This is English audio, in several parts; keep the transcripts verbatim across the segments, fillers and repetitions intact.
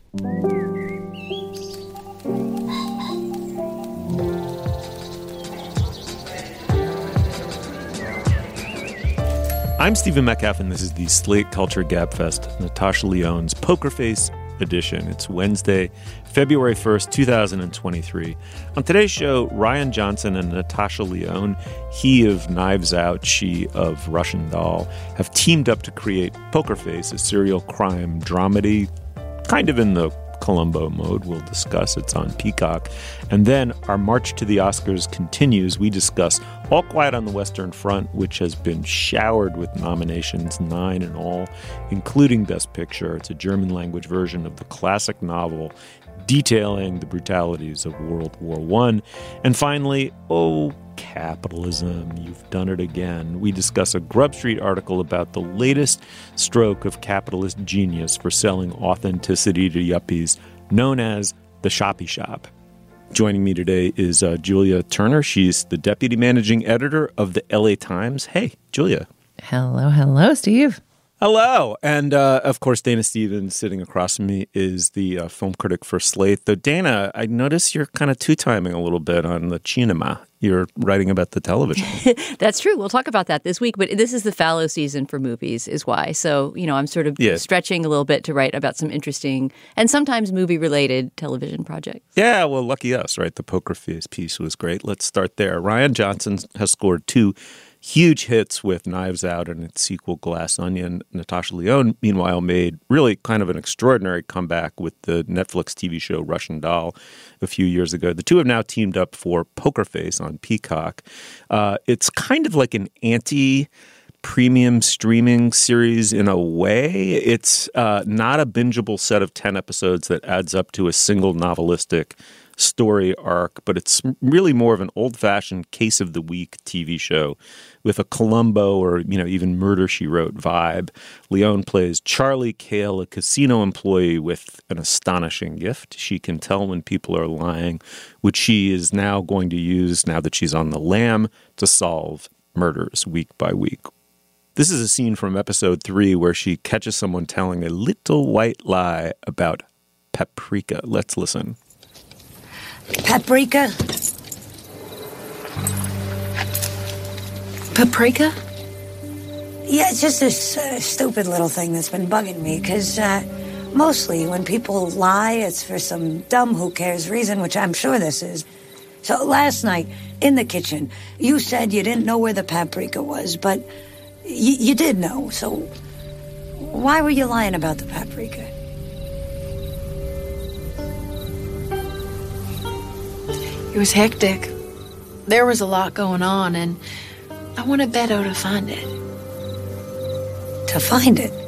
I'm Stephen Metcalf, and this is the Slate Culture Gabfest, Natasha Lyonne's Poker Face edition. It's Wednesday, February first, twenty twenty-three. On today's show, Rian Johnson and Natasha Lyonne, he of Knives Out, she of Russian Doll, have teamed up to create Poker Face, a serial crime dramedy, kind of in the Columbo mode. We'll discuss. It's on Peacock. And then our march to the Oscars continues. We discuss All Quiet on the Western Front, which has been showered with nominations, nine in all, including Best Picture. It's a German-language version of the classic novel detailing the brutalities of World War One. And finally, oh, capitalism, you've done it again. We discuss a Grub Street article about the latest stroke of capitalist genius for selling authenticity to yuppies, known as the Shoppy Shop. Joining me today is uh, Julia Turner. She's the deputy managing editor of the L A Times. Hey, Julia. Hello, hello, Steve. Hello. And, uh, of course, Dana Stevens sitting across from me is the uh, film critic for Slate. Though, Dana, I notice you're kind of two-timing a little bit on the cinema. You're writing about the television. That's true. We'll talk about that this week. But this is the fallow season for movies is why. So, you know, I'm sort of yeah. stretching a little bit to write about some interesting and sometimes movie-related television projects. Yeah, well, lucky us, right? The Poker Face piece was great. Let's start there. Rian Johnson has scored two huge hits with Knives Out and its sequel Glass Onion. Natasha Lyonne, meanwhile, made really kind of an extraordinary comeback with the Netflix T V show Russian Doll a few years ago. The two have now teamed up for Poker Face on Peacock. Uh, it's kind of like an anti-premium streaming series in a way. It's uh, not a bingeable set of ten episodes that adds up to a single novelistic story arc, but it's really more of an old-fashioned case of the week T V show with a Columbo or, you know, even Murder, She Wrote vibe. Lyonne plays Charlie Cale, a casino employee with an astonishing gift. She can tell when people are lying, which she is now going to use, now that she's on the lam, to solve murders week by week. This is a scene from episode three where she catches someone telling a little white lie about paprika. Let's listen. Paprika? Paprika? Yeah, it's just this uh, stupid little thing that's been bugging me, because uh, mostly when people lie, it's for some dumb who-cares reason, which I'm sure this is. So last night, in the kitchen, you said you didn't know where the paprika was, but y- you did know, so why were you lying about the paprika? It was hectic. There was a lot going on, and I wanted Beto to find it. To find it?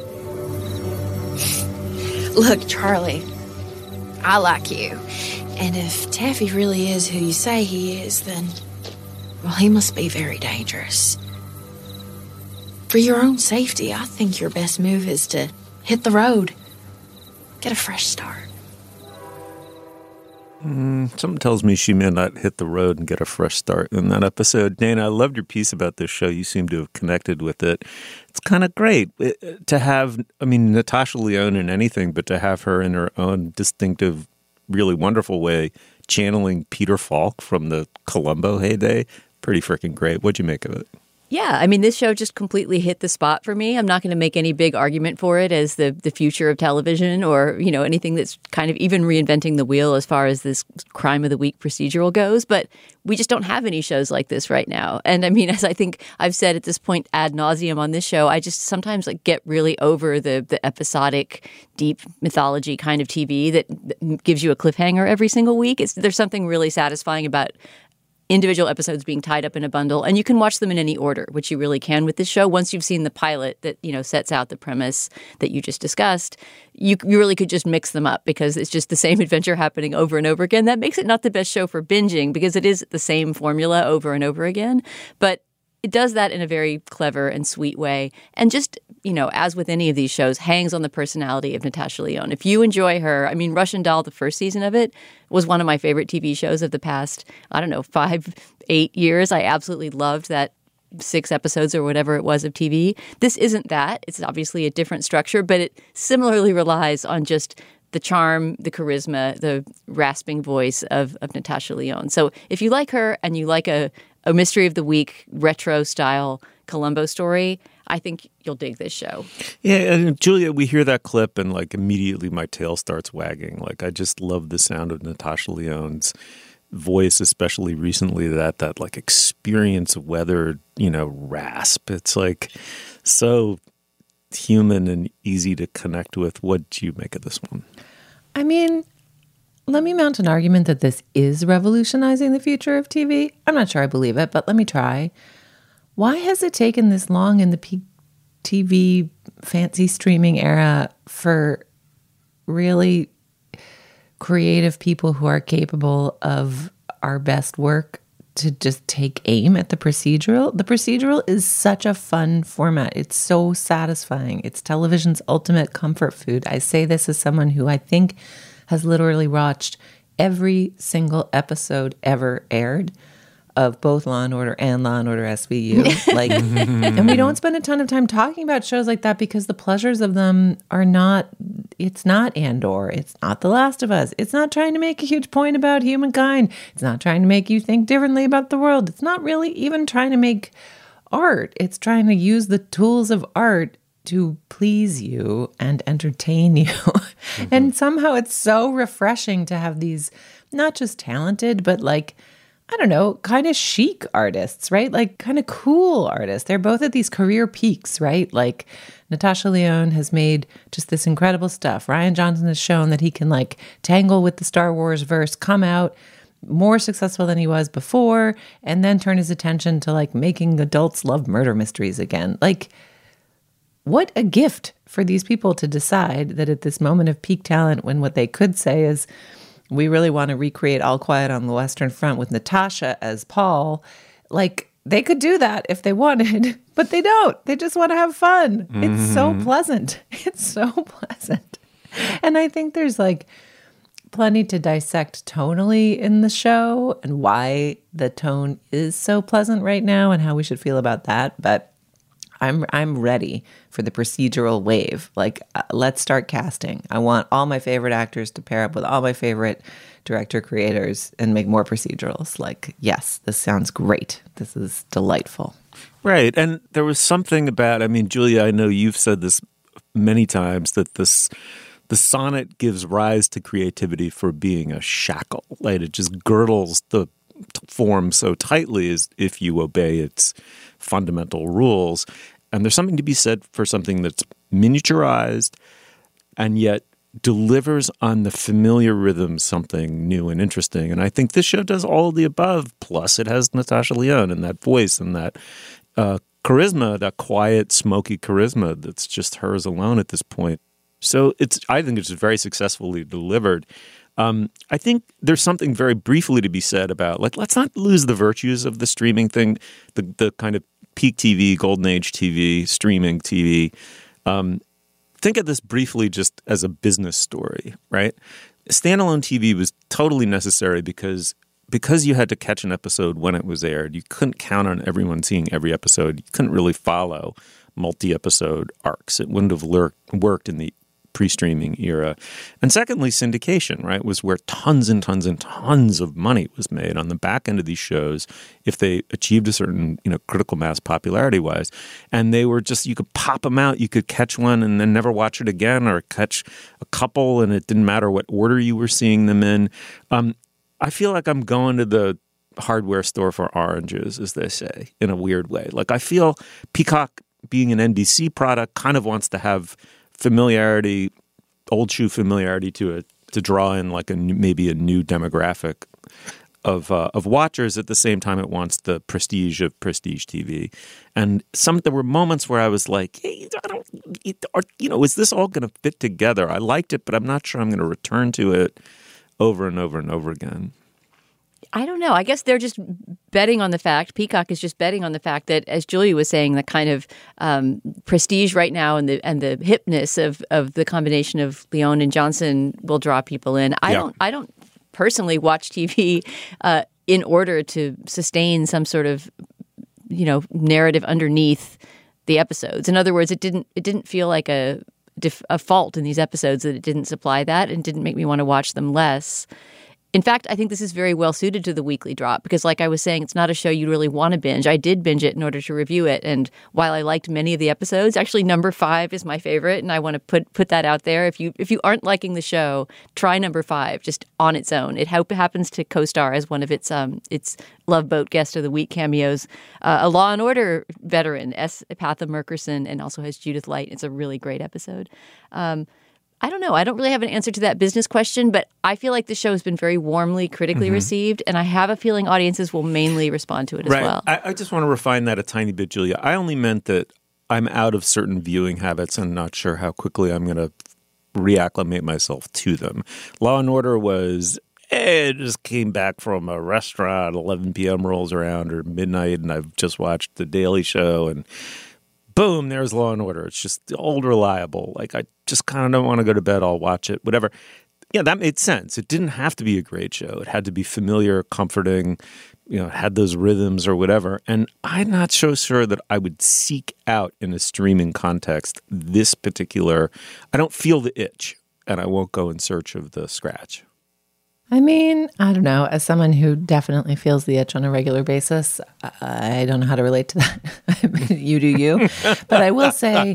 Look, Charlie, I like you. And if Taffy really is who you say he is, then, well, he must be very dangerous. For your own safety, I think your best move is to hit the road. Get a fresh start. Mm, something tells me she may not hit the road and get a fresh start in that episode. Dana, I loved your piece about this show. You seem to have connected with it. It's kind of great it, to have, I mean, Natasha Lyonne in anything, but to have her in her own distinctive, really wonderful way, channeling Peter Falk from the Columbo heyday. Pretty freaking great. What'd you make of it? Yeah, I mean, this show just completely hit the spot for me. I'm not going to make any big argument for it as the, the future of television or, you know, anything that's kind of even reinventing the wheel as far as this crime of the week procedural goes. But we just don't have any shows like this right now. And I mean, as I think I've said at this point ad nauseum on this show, I just sometimes like get really over the the episodic, deep mythology kind of T V that, that gives you a cliffhanger every single week. It's there's something really satisfying about individual episodes being tied up in a bundle, and you can watch them in any order, which you really can with this show. Once you've seen the pilot that, you know, sets out the premise that you just discussed, you, you really could just mix them up because it's just the same adventure happening over and over again. That makes it not the best show for binging because it is the same formula over and over again. But it does that in a very clever and sweet way. And just, you know, as with any of these shows, hangs on the personality of Natasha Lyonne. If you enjoy her, I mean, Russian Doll, the first season of it, was one of my favorite T V shows of the past, I don't know, five, eight years. I absolutely loved that six episodes or whatever it was of T V. This isn't that. It's obviously a different structure, but it similarly relies on just the charm, the charisma, the rasping voice of, of Natasha Lyonne. So if you like her and you like a, a Mystery of the Week retro-style Columbo story, I think you'll dig this show. Yeah, and Julia, we hear that clip and like immediately my tail starts wagging. Like I just love the sound of Natasha Lyonne's voice, especially recently, that that like experience weathered, you know, rasp. It's like so human and easy to connect with. What do you make of this one? I mean, let me mount an argument that this is revolutionizing the future of T V. I'm not sure I believe it, but let me try. Why has it taken this long in the peak T V fancy streaming era for really creative people who are capable of our best work to just take aim at the procedural? The procedural is such a fun format. It's so satisfying. It's television's ultimate comfort food. I say this as someone who I think has literally watched every single episode ever aired of both Law and Order and Law and Order S V U. Like, and we don't spend a ton of time talking about shows like that because the pleasures of them are not, it's not Andor. It's not The Last of Us. It's not trying to make a huge point about humankind. It's not trying to make you think differently about the world. It's not really even trying to make art. It's trying to use the tools of art to please you and entertain you. Mm-hmm. And somehow it's so refreshing to have these not just talented, but like, I don't know, kind of chic artists, right? Like kind of cool artists. They're both at these career peaks, right? Like Natasha Lyonne has made just this incredible stuff. Rian Johnson has shown that he can like tangle with the Star Wars verse, come out more successful than he was before, and then turn his attention to like making adults love murder mysteries again. Like, what a gift for these people to decide that at this moment of peak talent, when what they could say is, we really want to recreate All Quiet on the Western Front with Natasha as Paul. Like, they could do that if they wanted, but they don't. They just want to have fun. Mm-hmm. It's so pleasant. It's so pleasant. And I think there's like plenty to dissect tonally in the show and why the tone is so pleasant right now and how we should feel about that. But I'm I'm ready for the procedural wave. Like, uh, let's start casting. I want all my favorite actors to pair up with all my favorite director creators and make more procedurals. Like, yes, this sounds great. This is delightful. Right. And there was something about, I mean, Julia, I know you've said this many times, that this the sonnet gives rise to creativity for being a shackle. Like, it just girdles the form so tightly as if you obey its fundamental rules. And there's something to be said for something that's miniaturized and yet delivers on the familiar rhythm something new and interesting. And I think this show does all of the above. Plus, it has Natasha Lyonne and that voice and that uh, charisma, that quiet, smoky charisma that's just hers alone at this point. So it's, I think it's very successfully delivered. Um, I think there's something very briefly to be said about, like, let's not lose the virtues of the streaming thing, the the kind of peak T V, golden age T V, streaming T V. Um, think of this briefly just as a business story, right? Standalone T V was totally necessary because because you had to catch an episode when it was aired. You couldn't count on everyone seeing every episode. You couldn't really follow multi-episode arcs. It wouldn't have lurked, worked in the pre-streaming era. And secondly, syndication, right, was where tons and tons and tons of money was made on the back end of these shows if they achieved a certain, you know, critical mass popularity-wise. And they were just, you could pop them out, you could catch one and then never watch it again, or catch a couple and it didn't matter what order you were seeing them in. Um, I feel like I'm going to the hardware store for oranges, as they say, in a weird way. Like, I feel Peacock, being an N B C product, kind of wants to have familiarity, old shoe familiarity to it, to draw in like a maybe a new demographic of uh, of watchers. At the same time, it wants the prestige of prestige T V. And some there were moments where I was like, hey, I don't, you know, is this all going to fit together? I liked it, but I'm not sure I'm going to return to it over and over and over again. I don't know. I guess they're just betting on the fact, Peacock is just betting on the fact that, as Julia was saying, the kind of um, prestige right now and the and the hipness of, of the combination of Lyonne and Johnson will draw people in. I yeah. don't I don't personally watch T V uh, in order to sustain some sort of, you know, narrative underneath the episodes. In other words, it didn't it didn't feel like a def- a fault in these episodes that it didn't supply that and didn't make me want to watch them less. In fact, I think this is very well suited to the weekly drop because, like I was saying, it's not a show you really want to binge. I did binge it in order to review it, and while I liked many of the episodes, actually number five is my favorite, and I want to put put that out there. If you if you aren't liking the show, try number five just on its own. It ha- happens to co-star as one of its um its Love Boat Guest of the Week cameos, uh, a Law and Order veteran, S. Patha Murkerson, and also has Judith Light. It's a really great episode. Um, I don't know. I don't really have an answer to that business question, but I feel like the show has been very warmly critically mm-hmm. received, and I have a feeling audiences will mainly respond to it as right. well. I, I just want to refine that a tiny bit, Julia. I only meant that I'm out of certain viewing habits and not sure how quickly I'm going to reacclimate myself to them. Law and Order was, eh, it just came back from a restaurant, eleven p.m. rolls around or midnight, and I've just watched The Daily Show, and boom, there's Law and Order. It's just old, reliable. Like, I just kind of don't want to go to bed. I'll watch it, whatever. Yeah, that made sense. It didn't have to be a great show. It had to be familiar, comforting, you know, it had those rhythms or whatever. And I'm not so sure that I would seek out in a streaming context this particular, I don't feel the itch, and I won't go in search of the scratch. I mean, I don't know. As someone who definitely feels the itch on a regular basis, I don't know how to relate to that. I mean, you do you. But I will say,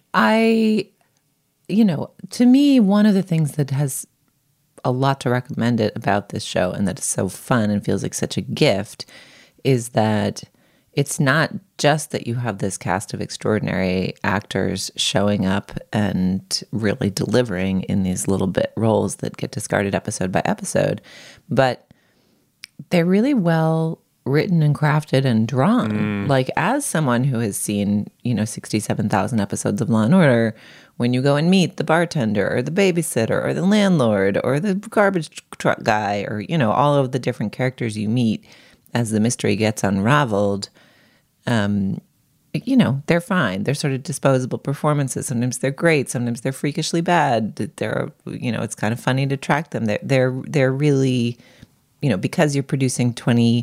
I, you know, to me, one of the things that has a lot to recommend it about this show and that is so fun and feels like such a gift is that it's not just that you have this cast of extraordinary actors showing up and really delivering in these little bit roles that get discarded episode by episode, but they're really well written and crafted and drawn. Mm. Like, as someone who has seen, you know, sixty-seven thousand episodes of Law and Order, when you go and meet the bartender or the babysitter or the landlord or the garbage truck guy or, you know, all of the different characters you meet as the mystery gets unraveled, um, you know, they're fine. They're sort of disposable performances. Sometimes they're great. Sometimes they're freakishly bad. They're, you know, it's kind of funny to track them. They're, they're, they're really, you know, because you're producing twenty,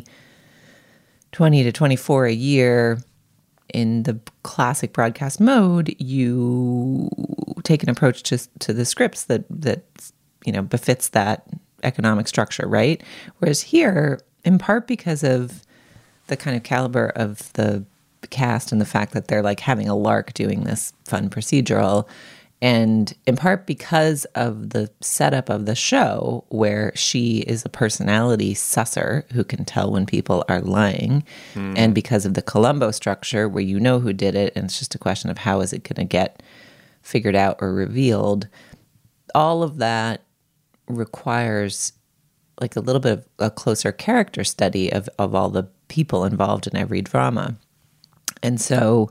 twenty to twenty-four a year in the classic broadcast mode, you take an approach to to the scripts that, that, you know, befits that economic structure, right? Whereas here, in part because of the kind of caliber of the cast and the fact that they're like having a lark doing this fun procedural, and in part because of the setup of the show where she is a personality susser who can tell when people are lying, mm. and because of the Columbo structure where you know who did it and it's just a question of how is it going to get figured out or revealed, all of that requires like a little bit of a closer character study of, of all the people involved in every drama. And so,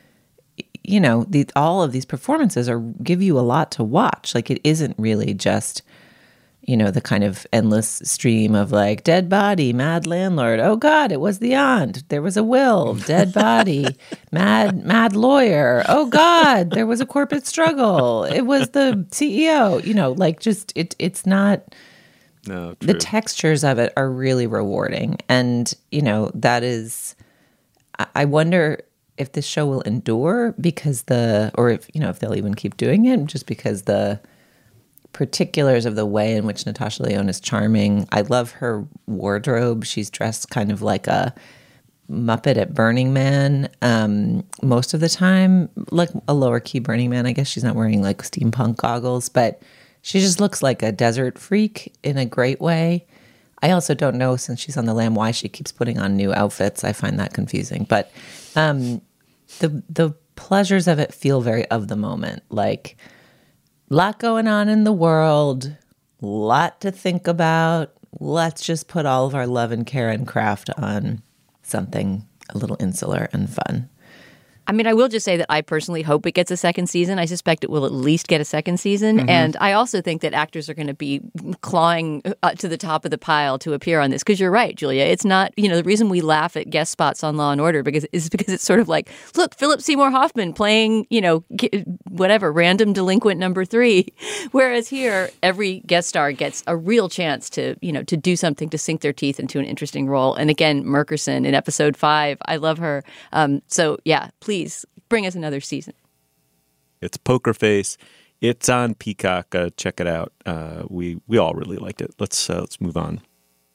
you know, the, all of these performances are give you a lot to watch. Like, it isn't really just, you know, the kind of endless stream of like dead body, mad landlord. Oh God, it was the aunt. There was a will, dead body, mad, mad lawyer. Oh God, there was a corporate struggle. It was the C E O, you know, like just, it, it's not, no, true. The textures of it are really rewarding. And, you know, that is, I wonder if this show will endure because the, or if, you know, if they'll even keep doing it just because the particulars of the way in which Natasha Lyonne is charming. I love her wardrobe. She's dressed kind of like a Muppet at Burning Man um, most of the time, like a lower key Burning Man. I guess she's not wearing like steampunk goggles, but she just looks like a desert freak in a great way. I also don't know, since she's on the lam, why she keeps putting on new outfits. I find that confusing. But um, the the pleasures of it feel very of the moment. Like, lot going on in the world, lot to think about. Let's just put all of our love and care and craft on something a little insular and fun. I mean, I will just say that I personally hope it gets a second season. I suspect it will at least get a second season. Mm-hmm. And I also think that actors are going to be clawing uh, to the top of the pile to appear on this. Because you're right, Julia. It's not, you know, the reason we laugh at guest spots on Law and Order because is because it's sort of like, look, Philip Seymour Hoffman playing, you know, whatever, random delinquent number three. Whereas here, every guest star gets a real chance to, you know, to do something to sink their teeth into an interesting role. And again, Murkerson in episode five, I love her. Um, so, yeah, please. Please bring us another season. It's Poker Face. It's on Peacock. Uh, check it out. Uh, we we all really liked it. Let's uh, let's move on.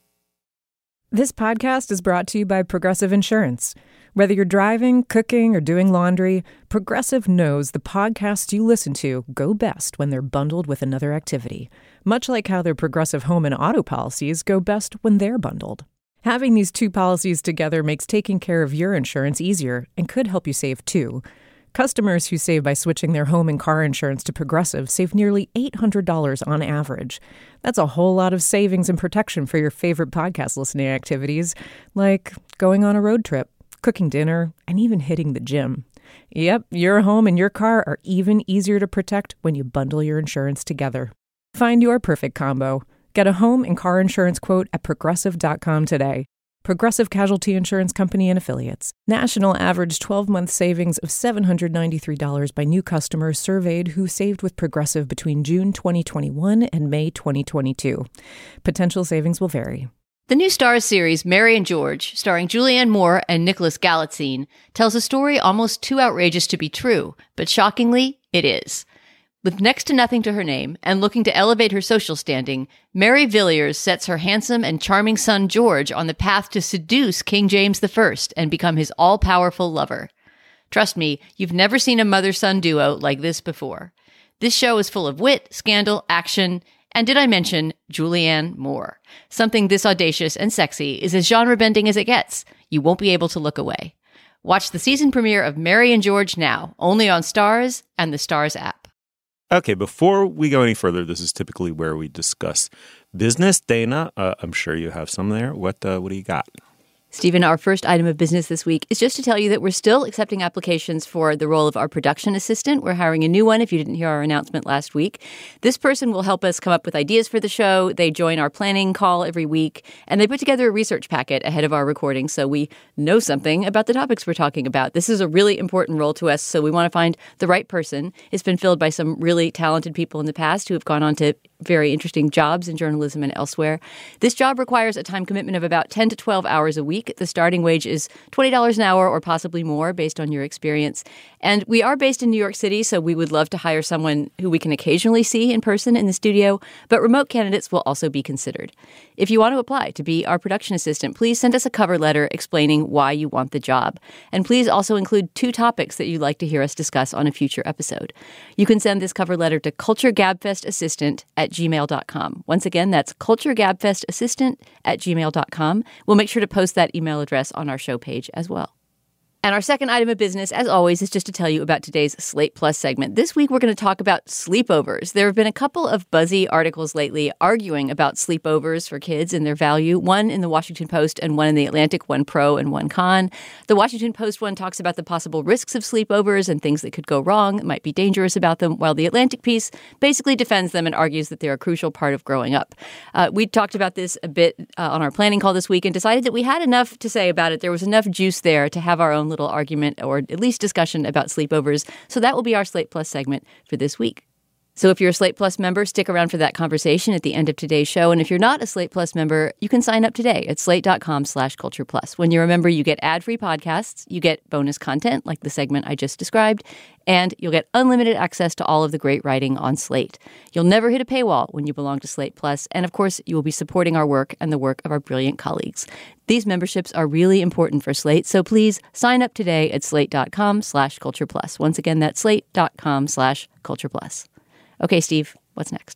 This podcast is brought to you by Progressive Insurance. Whether you're driving, cooking, or doing laundry, Progressive knows the podcasts you listen to go best when they're bundled with another activity, much like how their Progressive home and auto policies go best when they're bundled. Having these two policies together makes taking care of your insurance easier and could help you save too. Customers who save by switching their home and car insurance to Progressive save nearly eight hundred dollars on average. That's a whole lot of savings and protection for your favorite podcast listening activities, like going on a road trip, cooking dinner, and even hitting the gym. Yep, your home and your car are even easier to protect when you bundle your insurance together. Find your perfect combo. Get a home and car insurance quote at progressive dot com today. Progressive Casualty Insurance Company and Affiliates. National average twelve-month savings of seven hundred ninety-three dollars by new customers surveyed who saved with Progressive between June twenty twenty-one and May twenty twenty-two. Potential savings will vary. The new Starz series, Mary and George, starring Julianne Moore and Nicholas Galitzine, tells a story almost too outrageous to be true, but shockingly, it is. With next to nothing to her name and looking to elevate her social standing, Mary Villiers sets her handsome and charming son George on the path to seduce King James the First and become his all-powerful lover. Trust me, you've never seen a mother-son duo like this before. This show is full of wit, scandal, action, and did I mention Julianne Moore? Something this audacious and sexy is as genre-bending as it gets. You won't be able to look away. Watch the season premiere of Mary and George now, only on Starz and the Starz app. Okay, before we go any further, this is typically where we discuss business. Dana, uh, I'm sure you have some there. What uh, what do you got? Stephen, our first item of business this week is just to tell you that we're still accepting applications for the role of our production assistant. We're hiring a new one if you didn't hear our announcement last week. This person will help us come up with ideas for the show. They join our planning call every week, and they put together a research packet ahead of our recording so we know something about the topics we're talking about. This is a really important role to us, so we want to find the right person. It's been filled by some really talented people in the past who have gone on to very interesting jobs in journalism and elsewhere. This job requires a time commitment of about ten to twelve hours a week. The starting wage is twenty dollars an hour or possibly more based on your experience. And we are based in New York City, so we would love to hire someone who we can occasionally see in person in the studio, but remote candidates will also be considered. If you want to apply to be our production assistant, please send us a cover letter explaining why you want the job. And please also include two topics that you'd like to hear us discuss on a future episode. You can send this cover letter to culturegabfestassistant at gmail dot com. Once again, that's culturegabfestassistant at gmail dot com. We'll make sure to post that email address on our show page as well. And our second item of business, as always, is just to tell you about today's Slate Plus segment. This week, we're going to talk about sleepovers. There have been a couple of buzzy articles lately arguing about sleepovers for kids and their value, one in the Washington Post and one in the Atlantic, one pro and one con. The Washington Post one talks about the possible risks of sleepovers and things that could go wrong, might be dangerous about them, while the Atlantic piece basically defends them and argues that they're a crucial part of growing up. Uh, we talked about this a bit uh, on our planning call this week and decided that we had enough to say about it. There was enough juice there to have our own little argument or at least discussion about sleepovers. So that will be our Slate Plus segment for this week. So if you're a Slate Plus member, stick around for that conversation at the end of today's show. And if you're not a Slate Plus member, you can sign up today at slate.com slash culture plus. When you're a member, you get ad-free podcasts, you get bonus content like the segment I just described, and you'll get unlimited access to all of the great writing on Slate. You'll never hit a paywall when you belong to Slate Plus, and of course, you will be supporting our work and the work of our brilliant colleagues. These memberships are really important for Slate, so please sign up today at slate.com slash culture plus. Once again, that's slate.com slash culture plus. Okay, Steve, what's next?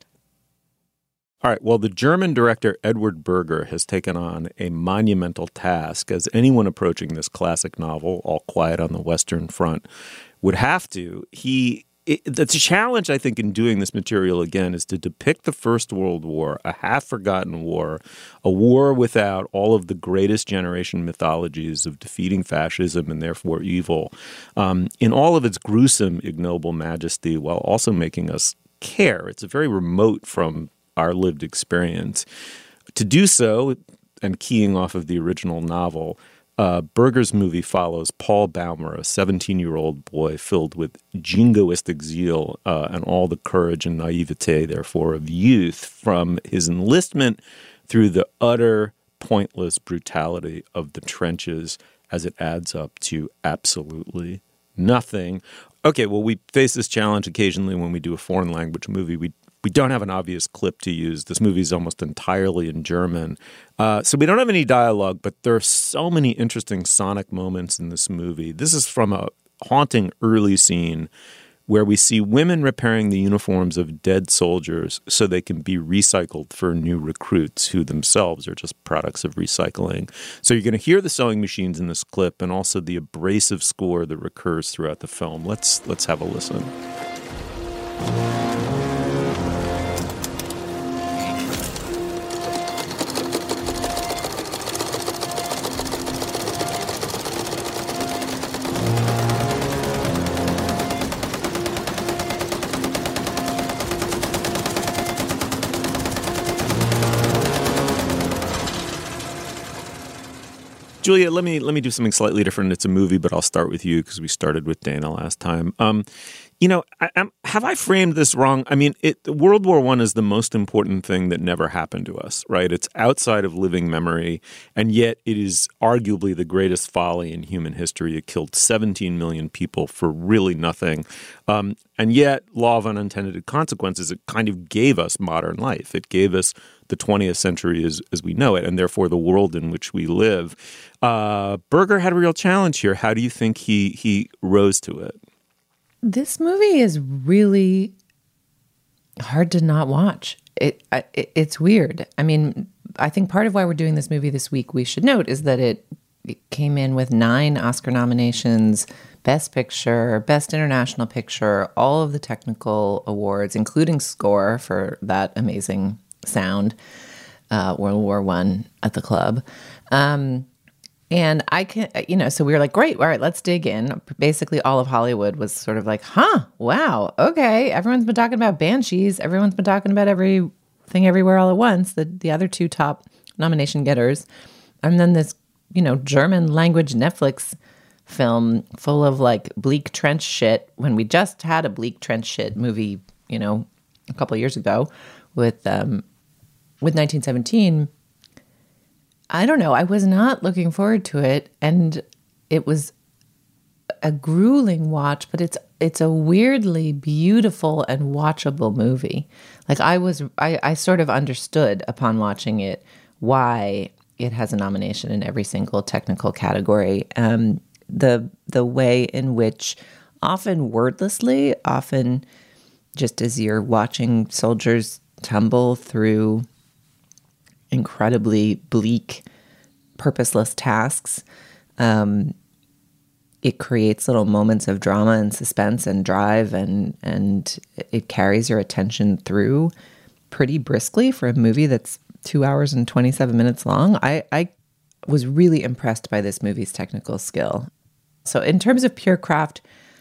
All right. Well, the German director Edward Berger has taken on a monumental task, as anyone approaching this classic novel, All Quiet on the Western Front, would have to. He it, It's a challenge, I think, in doing this material again, is to depict the First World War, a half-forgotten war, a war without all of the greatest generation mythologies of defeating fascism and therefore evil, um, in all of its gruesome, ignoble majesty, while also making us care. It's very remote from our lived experience. To do so, and keying off of the original novel, uh, Berger's movie follows Paul Baumer, a seventeen-year-old boy filled with jingoistic zeal uh, and all the courage and naivete, therefore, of youth, from his enlistment through the utter pointless brutality of the trenches as it adds up to absolutely nothing, Okay, well, we face this challenge occasionally when we do a foreign language movie. We we don't have an obvious clip to use. This movie is almost entirely in German. Uh, so we don't have any dialogue, but there are so many interesting sonic moments in this movie. This is from a haunting early scene where we see women repairing the uniforms of dead soldiers so they can be recycled for new recruits who themselves are just products of recycling. So you're going to hear the sewing machines in this clip and also the abrasive score that recurs throughout the film. Let's let's have a listen. Julia, let me let me do something slightly different. It's a movie, but I'll start with you because we started with Dana last time. Um, you know, I, I'm, have I framed this wrong? I mean, it, World War One is the most important thing that never happened to us, right? It's outside of living memory, and yet it is arguably the greatest folly in human history. It killed seventeen million people for really nothing. Um, and yet, law of unintended consequences, it kind of gave us modern life. It gave us the twentieth century as, as we know it, and therefore the world in which we live. Uh, Berger had a real challenge here. How do you think he he rose to it? This movie is really hard to not watch. It, it it's weird. I mean, I think part of why we're doing this movie this week, we should note, is that it, it came in with nine Oscar nominations, Best Picture, Best International Picture, all of the technical awards, including score for that amazing sound, uh, World War One at the club. Um, and I can, you know, so we were like, great, all right, let's dig in. Basically, all of Hollywood was sort of like, huh, wow, okay. Everyone's been talking about Banshees. Everyone's been talking about Everything Everywhere All at Once, the, the other two top nomination getters. And then this, you know, German language Netflix film full of like bleak trench shit, when we just had a bleak trench shit movie, you know, a couple of years ago with, um, with nineteen seventeen. I don't know. I was not looking forward to it, and it was a grueling watch, but it's it's a weirdly beautiful and watchable movie. Like I was, I, I sort of understood upon watching it why it has a nomination in every single technical category. Um, the the way in which, often wordlessly, often just as you're watching soldiers tumble through incredibly bleak, purposeless tasks. Um, it creates little moments of drama and suspense and drive, and and it carries your attention through pretty briskly for a movie that's two hours and twenty-seven minutes long. I, I was really impressed by this movie's technical skill. So in terms of pure craft,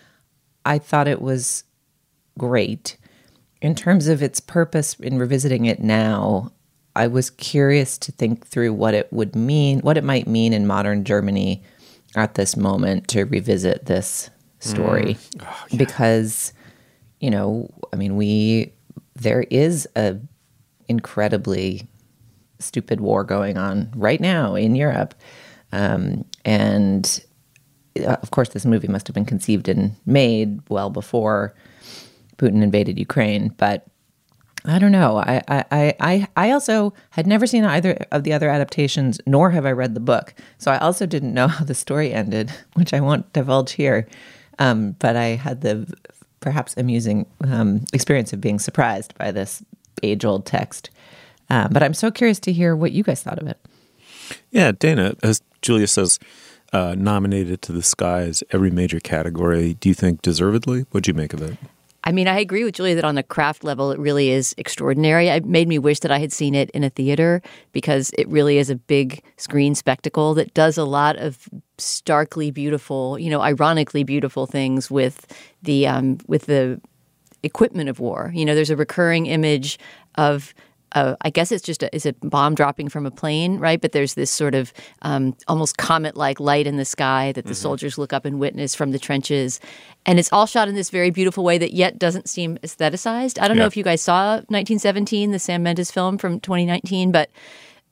I thought it was great. In terms of its purpose in revisiting it now, I was curious to think through what it would mean, what it might mean in modern Germany at this moment to revisit this story. Mm. Oh, yeah. Because, you know, I mean, we, there is a incredibly stupid war going on right now in Europe. Um, and uh, of course, this movie must have been conceived and made well before Putin invaded Ukraine, but I don't know. I, I, I, I also had never seen either of the other adaptations, nor have I read the book. So I also didn't know how the story ended, which I won't divulge here. Um, but I had the perhaps amusing um, experience of being surprised by this age-old text. Um, but I'm so curious to hear what you guys thought of it. Yeah, Dana, as Julia says, uh, nominated to the skies every major category. Do you think deservedly? What'd you make of it? I mean, I agree with Julia that on the craft level, it really is extraordinary. It made me wish that I had seen it in a theater because it really is a big screen spectacle that does a lot of starkly beautiful, you know, ironically beautiful things with the um, with the equipment of war. You know, there's a recurring image of Uh, I guess it's just a, it's a bomb dropping from a plane, right? But there's this sort of um, almost comet-like light in the sky that the mm-hmm. soldiers look up and witness from the trenches. And it's all shot in this very beautiful way that yet doesn't seem aestheticized. I don't yeah. know if you guys saw nineteen seventeen, the Sam Mendes film from twenty nineteen, but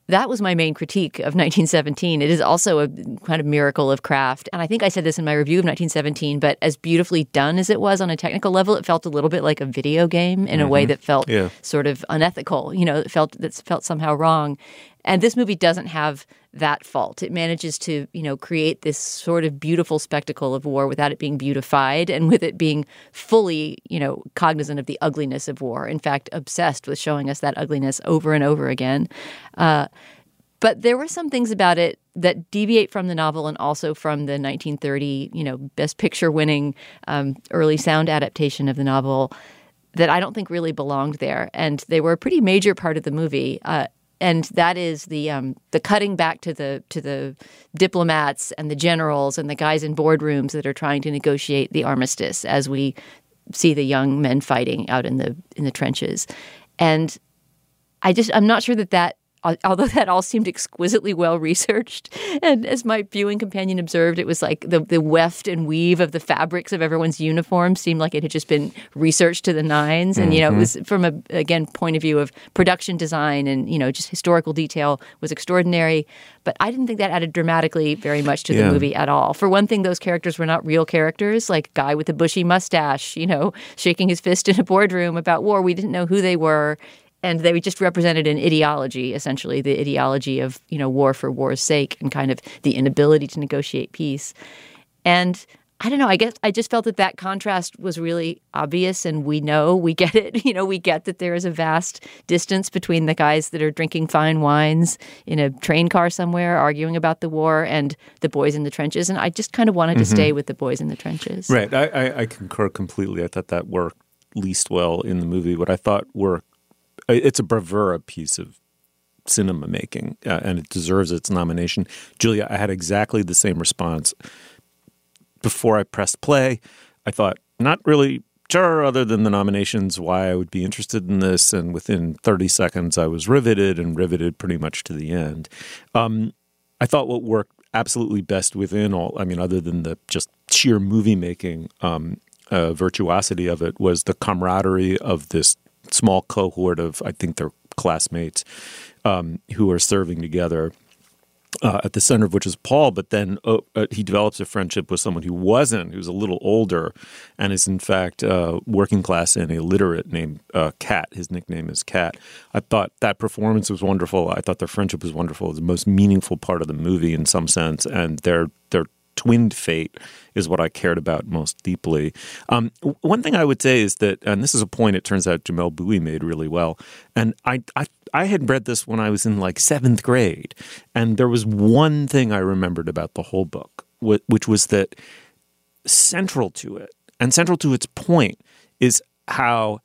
that was my main critique of nineteen seventeen. It is also a kind of miracle of craft. And I think I said this in my review of nineteen seventeen, but as beautifully done as it was on a technical level, it felt a little bit like a video game in mm-hmm. a way that felt yeah. sort of unethical. You know, it felt that felt somehow wrong. And this movie doesn't have that fault. It manages to, you know, create this sort of beautiful spectacle of war without it being beautified and with it being fully, you know, cognizant of the ugliness of war. In fact, obsessed with showing us that ugliness over and over again. Uh, but there were some things about it that deviate from the novel and also from the nineteen thirty, you know, Best Picture winning um, early sound adaptation of the novel that I don't think really belonged there. And they were a pretty major part of the movie. Uh, And that is the um, the cutting back to the to the diplomats and the generals and the guys in boardrooms that are trying to negotiate the armistice as we see the young men fighting out in the in the trenches. And I just I'm not sure that that although that all seemed exquisitely well researched, and as my viewing companion observed, it was like the the weft and weave of the fabrics of everyone's uniforms seemed like it had just been researched to the nines. And, you know, it was from a, again, point of view of production design and, you know, just historical detail was extraordinary. But I didn't think that added dramatically very much to yeah. the movie at all. For one thing, those characters were not real characters, like guy with a bushy mustache, you know, shaking his fist in a boardroom about war. We didn't know who they were. And they just represented an ideology, essentially, the ideology of, you know, war for war's sake and kind of the inability to negotiate peace. And I don't know, I guess I just felt that that contrast was really obvious, and we know, we get it. You know, we get that there is a vast distance between the guys that are drinking fine wines in a train car somewhere arguing about the war and the boys in the trenches. And I just kind of wanted to mm-hmm. stay with the boys in the trenches. Right. I, I, I concur completely. I thought that worked least well in the movie. What I thought worked, it's a bravura piece of cinema making, uh, and it deserves its nomination. Julia, I had exactly the same response. Before I pressed play, I thought, not really sure, other than the nominations, why I would be interested in this. And within thirty seconds, I was riveted and riveted pretty much to the end. Um, I thought what worked absolutely best within all, I mean, other than the just sheer movie making um, uh, virtuosity of it, was the camaraderie of this small cohort of, I think they're classmates, um, who are serving together, uh, at the center of which is Paul. But then uh, uh, he develops a friendship with someone who wasn't, who's a little older and is in fact uh, working class and illiterate, named uh, Cat. His nickname is Cat. I thought that performance was wonderful. I thought their friendship was wonderful. It was the most meaningful part of the movie in some sense, and their their twinned fate is what I cared about most deeply. Um, one thing I would say is that, and this is a point it turns out Jamelle Bouie made really well, and I, I I had read this when I was in like seventh grade, and there was one thing I remembered about the whole book, which was that central to it, and central to its point, is how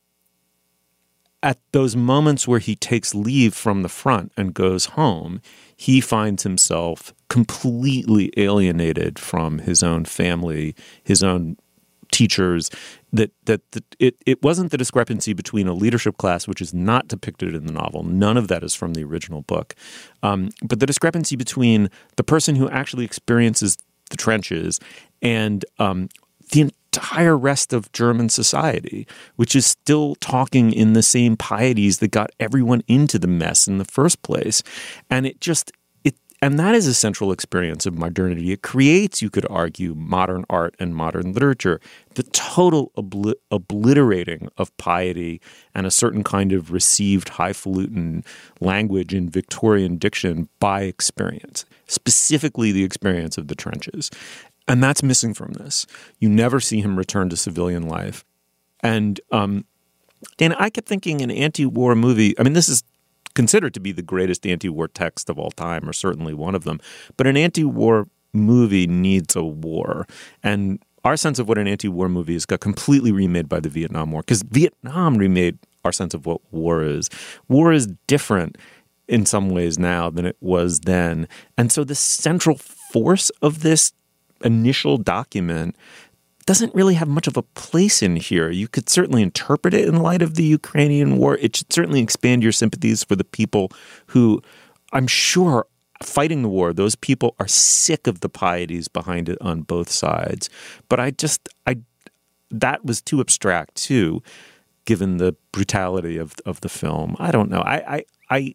at those moments where he takes leave from the front and goes home, he finds himself completely alienated from his own family, his own teachers, that that, that it, it wasn't the discrepancy between a leadership class, which is not depicted in the novel. None of that is from the original book. Um, but the discrepancy between the person who actually experiences the trenches and um, the entire rest of German society, which is still talking in the same pieties that got everyone into the mess in the first place. And it just, it, and that is a central experience of modernity. It creates, you could argue, modern art and modern literature, the total obli- obliterating of piety and a certain kind of received highfalutin language in Victorian diction by experience, specifically the experience of the trenches. And that's missing from this. You never see him return to civilian life. And um, and I kept thinking an anti-war movie, I mean, this is considered to be the greatest anti-war text of all time, or certainly one of them. But an anti-war movie needs a war. And our sense of what an anti-war movie is got completely remade by the Vietnam War, because Vietnam remade our sense of what war is. War is different in some ways now than it was then. And so the central force of this initial document doesn't really have much of a place in here. You could certainly interpret it in light of the Ukrainian war. It should certainly expand your sympathies for the people who, I'm sure, fighting the war, those people are sick of the pieties behind it on both sides. But I just, I, that was too abstract too, given the brutality of of the film. I don't know. I, I, I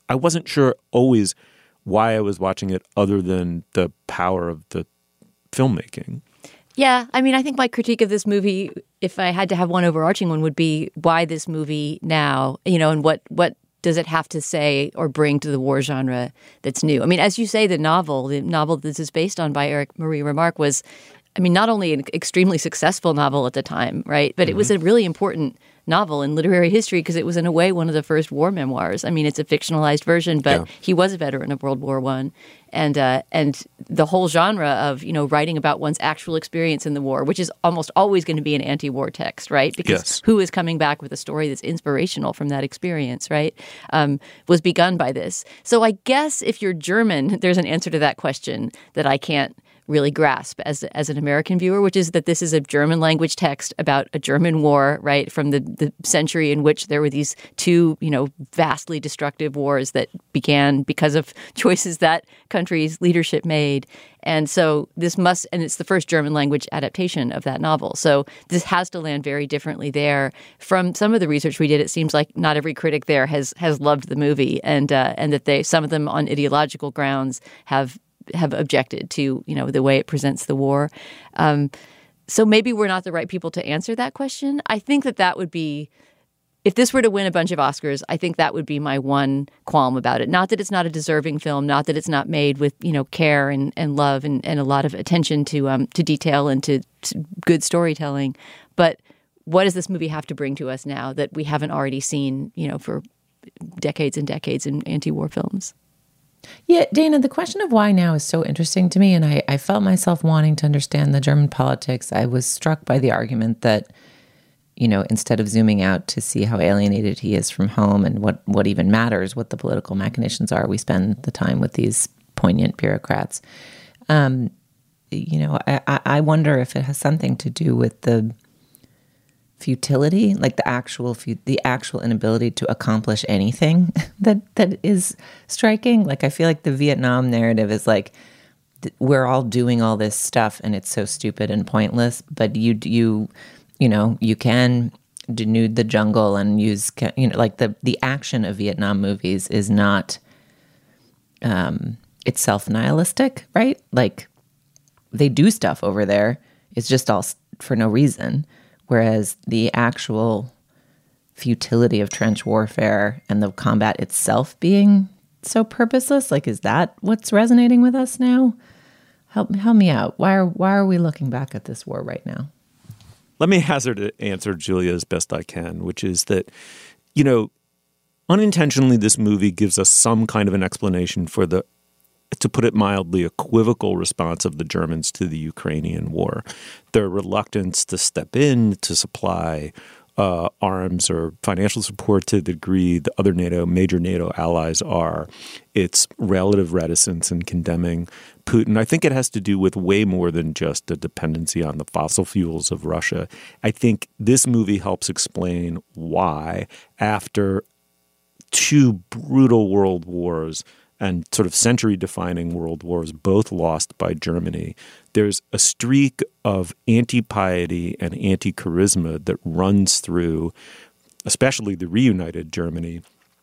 I wasn't sure always why I was watching it other than the power of the filmmaking. Yeah, I mean, I think my critique of this movie, if I had to have one overarching one, would be why this movie now, you know, and what what does it have to say or bring to the war genre that's new? I mean, as you say, the novel, the novel this is based on by Eric Marie Remarque was, I mean, not only an extremely successful novel at the time, right, but mm-hmm. it was a really important novel in literary history because it was in a way one of the first war memoirs. I mean, it's a fictionalized version, but yeah. he was a veteran of World War One, and uh, and the whole genre of you know writing about one's actual experience in the war, which is almost always going to be an anti-war text, right? Because yes. who is coming back with a story that's inspirational from that experience, right? Um, was begun by this. So I guess if you're German, there's an answer to that question that I can't really grasp as as an American viewer, which is that this is a German language text about a German war, right, from the, the century in which there were these two, you know, vastly destructive wars that began because of choices that country's leadership made. And so this must, and it's the first German language adaptation of that novel. So this has to land very differently there. From some of the research we did, it seems like not every critic there has has loved the movie, and uh, and that they some of them on ideological grounds have have objected to, you know, the way it presents the war. Um, so maybe we're not the right people to answer that question. I think that that would be, if this were to win a bunch of Oscars, I think that would be my one qualm about it. Not that it's not a deserving film, not that it's not made with, you know, care and, and love and, and a lot of attention to um, to detail and to, to good storytelling. But what does this movie have to bring to us now that we haven't already seen, you know, for decades and decades in anti-war films? Yeah, Dana, the question of why now is so interesting to me, and I, I felt myself wanting to understand the German politics. I was struck by the argument that, you know, instead of zooming out to see how alienated he is from home and what, what even matters, what the political machinations are, we spend the time with these poignant bureaucrats. Um, you know, I, I wonder if it has something to do with the futility, like the actual fu- the actual inability to accomplish anything that that is striking. Like I feel like the Vietnam narrative is like th- we're all doing all this stuff and it's so stupid and pointless, but you you you know you can denude the jungle and use, you know, like the the action of Vietnam movies is not um itself nihilistic, right? Like they do stuff over there, it's just all for no reason. Whereas the actual futility of trench warfare and the combat itself being so purposeless, like, is that what's resonating with us now? Help help me out. Why are why are we looking back at this war right now? Let me hazard an answer, Julia, as best I can, which is that, you know, unintentionally, this movie gives us some kind of an explanation for the, to put it mildly, equivocal response of the Germans to the Ukrainian war. Their reluctance to step in to supply uh, arms or financial support to the degree the other NATO, major NATO allies are. Its relative reticence in condemning Putin. I think it has to do with way more than just a dependency on the fossil fuels of Russia. I think this movie helps explain why, after two brutal world wars and sort of century-defining world wars, both lost by Germany, there's a streak of anti-piety and anti-charisma that runs through, especially the reunited Germany,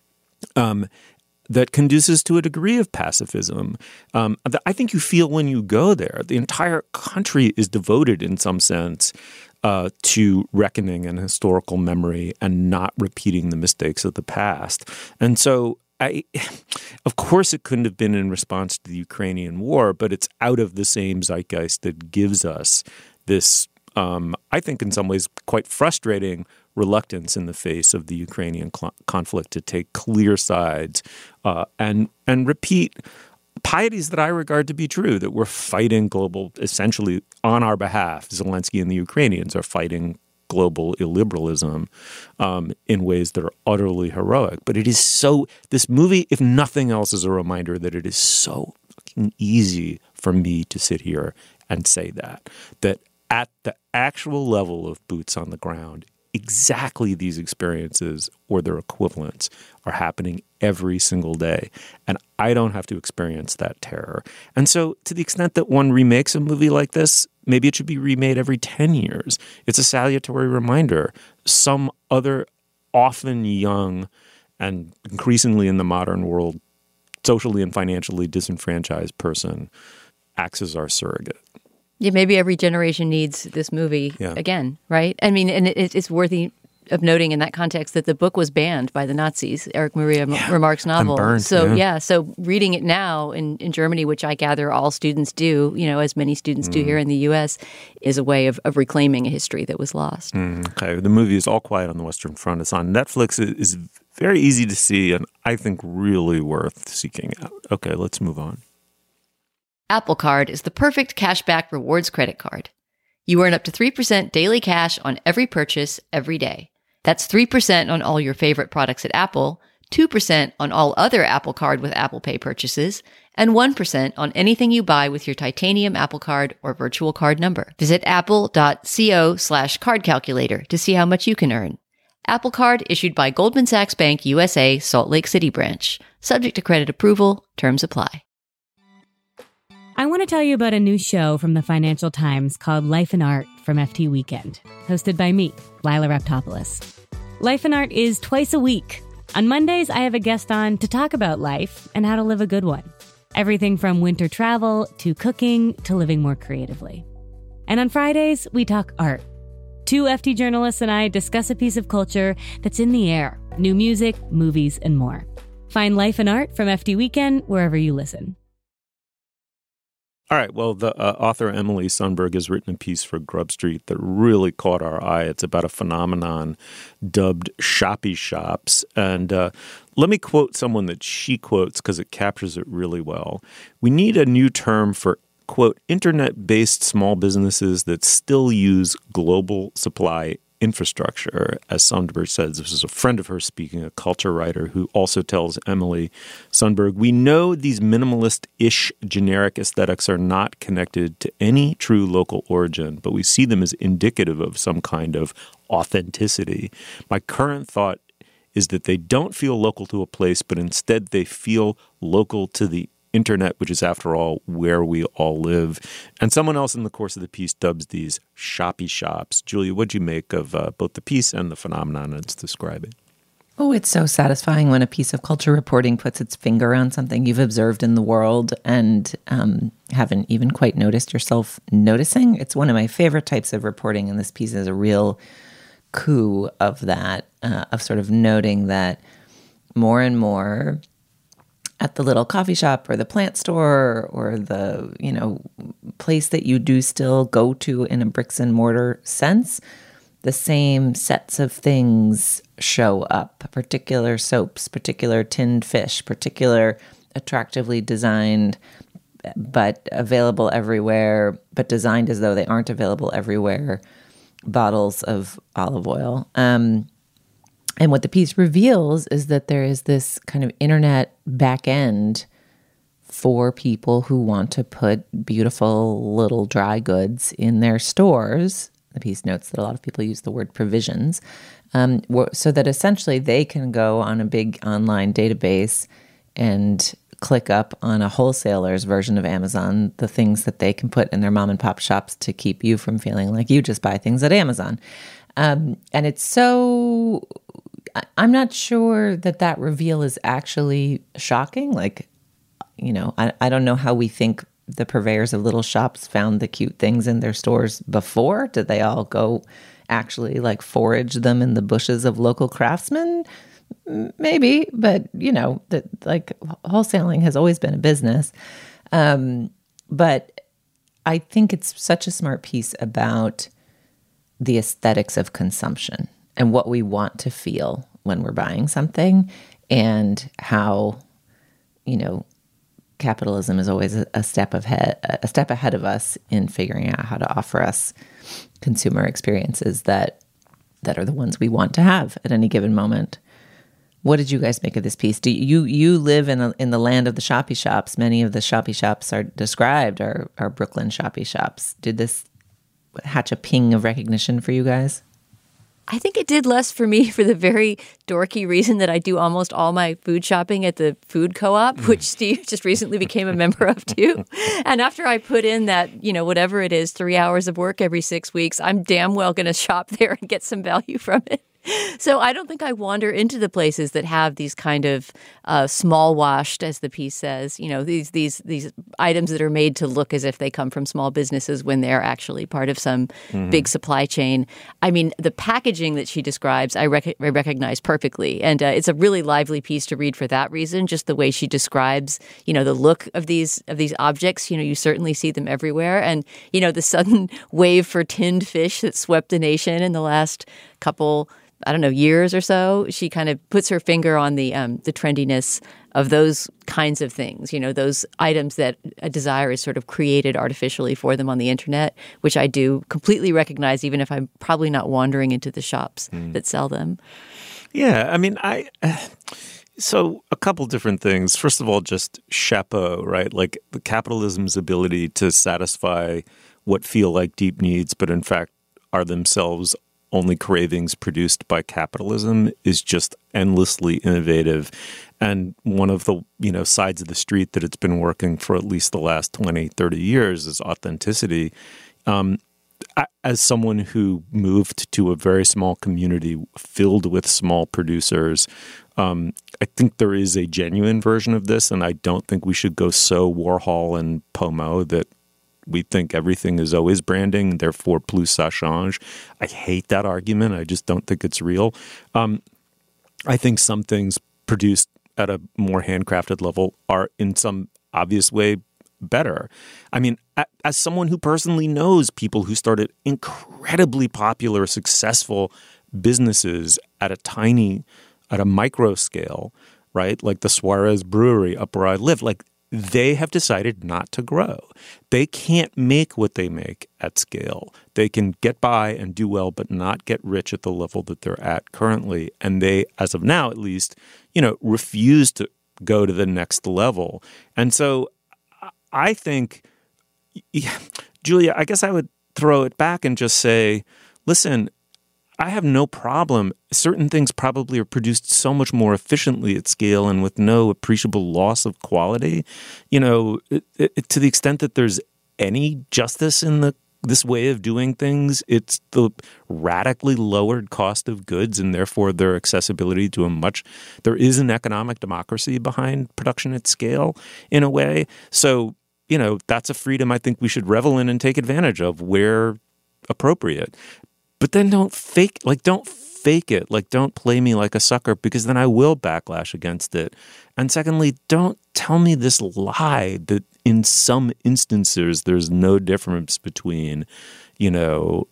um, that conduces to a degree of pacifism um, that I think you feel when you go there. The entire country is devoted, in some sense, uh, to reckoning and historical memory and not repeating the mistakes of the past. And so I, of course, it couldn't have been in response to the Ukrainian war, but it's out of the same zeitgeist that gives us this, um, I think in some ways, quite frustrating reluctance in the face of the Ukrainian cl- conflict to take clear sides uh, and and repeat pieties that I regard to be true, that we're fighting global, essentially on our behalf. Zelensky and the Ukrainians are fighting global illiberalism um, in ways that are utterly heroic. But it is so, this movie, if nothing else, is a reminder that it is so fucking easy for me to sit here and say that, that at the actual level of boots on the ground, exactly these experiences or their equivalents are happening every single day. And I don't have to experience that terror. And so to the extent that one remakes a movie like this, maybe it should be remade every ten years. It's a salutary reminder. Some other often young and increasingly in the modern world socially and financially disenfranchised person acts as our surrogate. Yeah, maybe every generation needs this movie yeah. again, right? I mean, and it, it's worthy of noting in that context that the book was banned by the Nazis, Erich Maria yeah. Remarque's novel. Burned, so yeah. yeah, so reading it now in, in Germany, which I gather all students do, you know, as many students mm. do here in the U S, is a way of, of reclaiming a history that was lost. Mm, okay, the movie is All Quiet on the Western Front. It's on Netflix. It is very easy to see and I think really worth seeking out. Okay, let's move on. Apple Card is the perfect cashback rewards credit card. You earn up to three percent daily cash on every purchase every day. That's three percent on all your favorite products at Apple, two percent on all other Apple Card with Apple Pay purchases, and one percent on anything you buy with your titanium Apple Card or virtual card number. Visit apple.co slash card calculator to see how much you can earn. Apple Card issued by Goldman Sachs Bank U S A Salt Lake City branch. Subject to credit approval. Terms apply. I want to tell you about a new show from the Financial Times called Life and Art from F T Weekend, hosted by me, Lila Raptopoulos. Life and Art is twice a week. On Mondays, I have a guest on to talk about life and how to live a good one. Everything from winter travel to cooking to living more creatively. And on Fridays, we talk art. Two F T journalists and I discuss a piece of culture that's in the air, new music, movies, and more. Find Life and Art from F T Weekend wherever you listen. All right. Well, the uh, author Emily Sundberg has written a piece for Grub Street that really caught our eye. It's about a phenomenon dubbed shoppy shops. And uh, let me quote someone that she quotes because it captures it really well. We need a new term for, quote, internet-based small businesses that still use global supply infrastructure. As Sundberg says, this is a friend of hers speaking, a culture writer who also tells Emily Sundberg, we know these minimalist-ish generic aesthetics are not connected to any true local origin, but we see them as indicative of some kind of authenticity. My current thought is that they don't feel local to a place, but instead they feel local to the internet, which is, after all, where we all live. And someone else in the course of the piece dubs these shoppy shops. Julia, what'd you make of uh, both the piece and the phenomenon it's describing? Oh, it's so satisfying when a piece of culture reporting puts its finger on something you've observed in the world and um, haven't even quite noticed yourself noticing. It's one of my favorite types of reporting, and this piece is a real coup of that, uh, of sort of noting that more and more at the little coffee shop or the plant store or the, you know, place that you do still go to in a bricks and mortar sense, the same sets of things show up, particular soaps, particular tinned fish, particular attractively designed but available everywhere, but designed as though they aren't available everywhere, bottles of olive oil. Um, And what the piece reveals is that there is this kind of internet back end for people who want to put beautiful little dry goods in their stores. The piece notes that a lot of people use the word provisions, um, so that essentially they can go on a big online database and click up on a wholesaler's version of Amazon the things that they can put in their mom and pop shops to keep you from feeling like you just buy things at Amazon. Um, and it's so... I'm not sure that that reveal is actually shocking. Like, you know, I, I don't know how we think the purveyors of little shops found the cute things in their stores before. Did they all go actually like forage them in the bushes of local craftsmen? Maybe, but you know, that like wholesaling has always been a business. Um, but I think it's such a smart piece about the aesthetics of consumption and what we want to feel when we're buying something, and how, you know, capitalism is always a, a step ahead, a step ahead of us in figuring out how to offer us consumer experiences that that are the ones we want to have at any given moment. What did you guys make of this piece? Do you you live in a, in the land of the shoppy shops? Many of the shoppy shops are described are are Brooklyn shoppy shops. Did this hatch a ping of recognition for you guys? I think it did less for me for the very dorky reason that I do almost all my food shopping at the food co-op, which Steve just recently became a member of too. And after I put in that, you know, whatever it is, three hours of work every six weeks, I'm damn well going to shop there and get some value from it. So I don't think I wander into the places that have these kind of uh, small washed, as the piece says, you know, these these these items that are made to look as if they come from small businesses when they're actually part of some mm-hmm. big supply chain. I mean, the packaging that she describes, I, rec- I recognize perfectly. And uh, it's a really lively piece to read for that reason, just the way she describes, you know, the look of these of these objects. You know, you certainly see them everywhere. And, you know, the sudden wave for tinned fish that swept the nation in the last couple I don't know, years or so, she kind of puts her finger on the um, the trendiness of those kinds of things, you know, those items that a desire is sort of created artificially for them on the internet, which I do completely recognize, even if I'm probably not wandering into the shops mm. that sell them. Yeah, I mean, I... Uh, so a couple different things. First of all, just chapeau, right? Like the capitalism's ability to satisfy what feel like deep needs, but in fact are themselves only cravings produced by capitalism is just endlessly innovative. And one of the, you know, sides of the street that it's been working for at least the last twenty, thirty years is authenticity. Um, I, as someone who moved to a very small community filled with small producers, um, I think there is a genuine version of this, and I don't think we should go so Warhol and Pomo that we think everything is always branding, therefore plus ça change. I hate that argument. I just don't think it's real. Um, I think some things produced at a more handcrafted level are in some obvious way better. I mean, as someone who personally knows people who started incredibly popular, successful businesses at a tiny, at a micro scale, right? Like the Suarez Brewery up where I live, like they have decided not to grow. They can't make what they make at scale. They can get by and do well, but not get rich at the level that they're at currently. And they, as of now at least, you know, refuse to go to the next level. And so I think, yeah, Julia, I guess I would throw it back and just say, listen, I have no problem. Certain things probably are produced so much more efficiently at scale and with no appreciable loss of quality. You know, it, it, to the extent that there's any justice in the this way of doing things, it's the radically lowered cost of goods and therefore their accessibility to a much – there is an economic democracy behind production at scale in a way. So, you know, that's a freedom I think we should revel in and take advantage of where appropriate. But then don't fake, like, don't fake it. Like, don't play me like a sucker because then I will backlash against it. And secondly, don't tell me this lie that in some instances there's no difference between, you know,